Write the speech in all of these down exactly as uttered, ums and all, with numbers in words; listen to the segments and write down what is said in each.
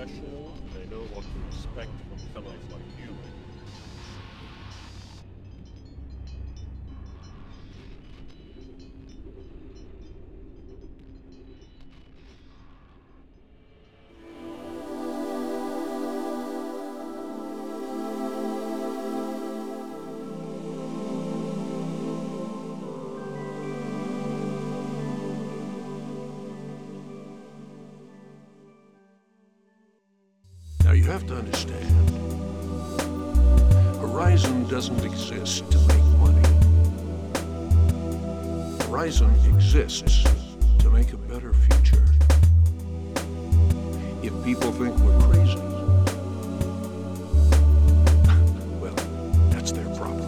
professional. They know what to expect from fellows like you. Now you have to understand, Horizon doesn't exist to make money. Horizon exists to make a better future. If people think we're crazy, well, that's their problem.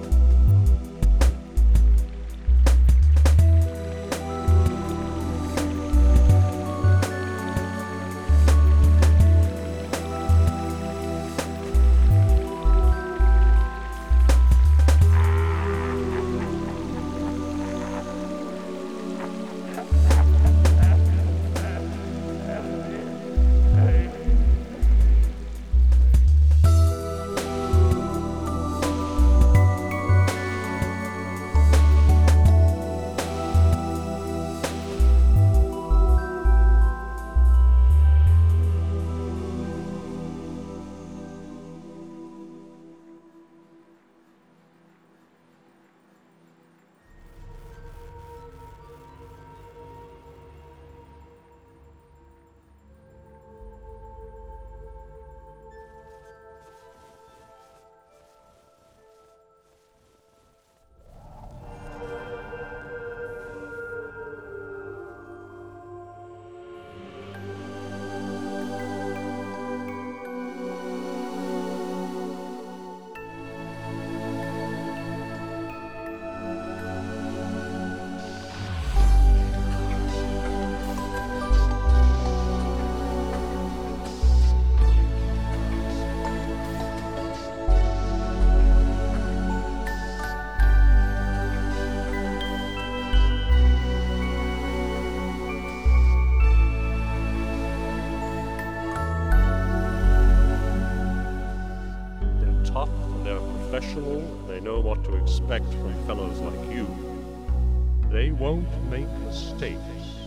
Tough, they're professional, they know what to expect from fellows like you. They won't make mistakes.